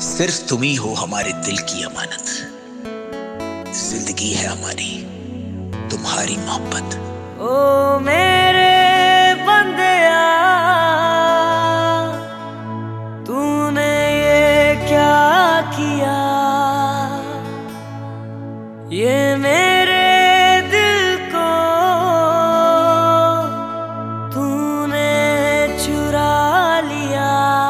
सिर्फ तुम ही हो हमारे दिल की अमानत। जिंदगी है हमारी तुम्हारी मोहब्बत। ओ मेरे बंदेया, तूने ये क्या किया? ये मेरे दिल को तूने चुरा लिया।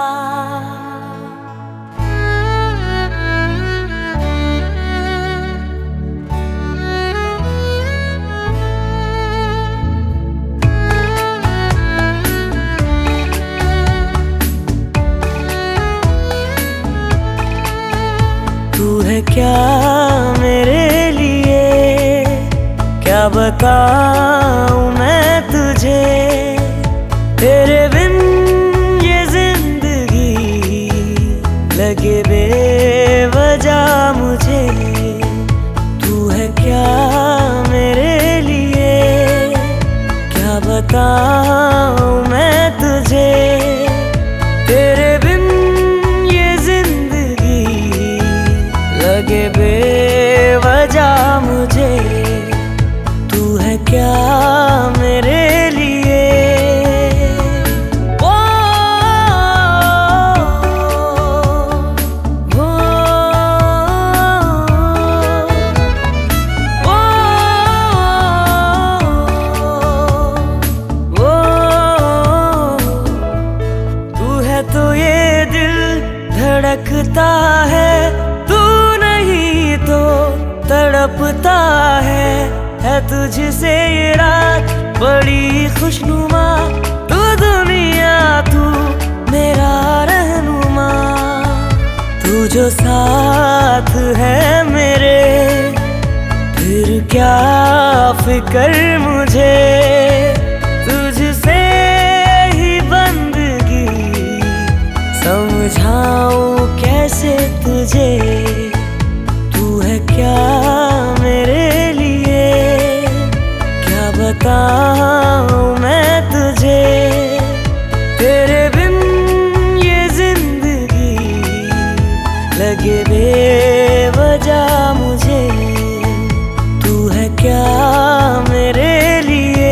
तू है क्या मेरे लिए, क्या बताऊं मैं तुझे। तेरे बिन ये जिंदगी लगे बेवजह मुझे। तू है क्या मेरे लिए, क्या बताऊं मैं तुझे। तेरे बिन ये जिंदगी लगे बेवजह मुझे। तू है क्या मेरे लिए। ओ, ओ, ओ, ओ, तू है तो ये दिल धड़कता है, तू नहीं तो तड़पता है तुझसे ये रात बड़ी खुशनुमा। तू दुनिया, तू मेरा रहनुमा। तू जो साथ है मेरे, फिर क्या फिक्र मुझे। तुझसे ही बंदगी समझाऊं कैसे तुझे। तू है क्या मेरे लिए, क्या बताऊं मैं तुझे। तेरे बिन ये जिंदगी लगे बेवजह मुझे। तू है क्या मेरे लिए।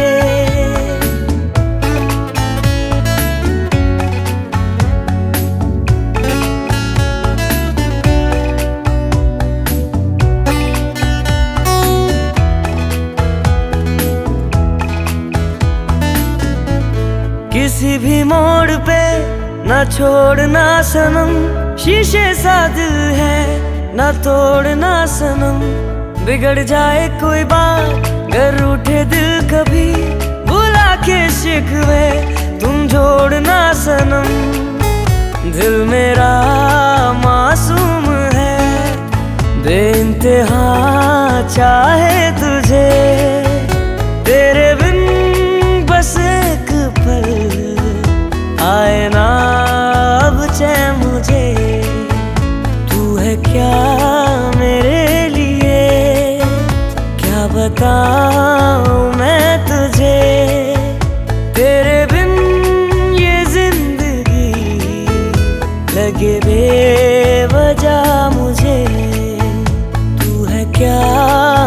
किसी भी मोड़ पे ना छोड़ना सनम। शीशे सा दिल है ना तोड़ना सनम। बिगड़ जाए कोई बात, गर उठे दिल कभी, भुला के शिकवे तुम जोड़ना सनम। दिल मेरा मासूम है, बेइंतहा चाहे तुझे। तेरे बिन बस एक पल आए ना अब चैन मुझे। तू है क्या मेरे लिए, क्या बताऊं मैं तुझे। तेरे बिन ये जिंदगी लगे बेवजह मुझे। तू है क्या